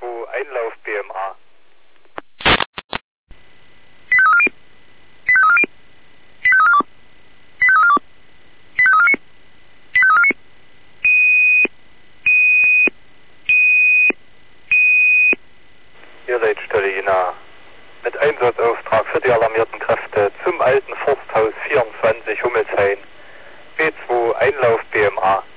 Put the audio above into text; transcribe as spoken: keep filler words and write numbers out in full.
zwei Einlauf B M A. Ihr Leitstelle Jena. Mit Einsatzauftrag für die alarmierten Kräfte zum alten Forsthaus vierundzwanzig Hummelshain. B zwei Einlauf B M A.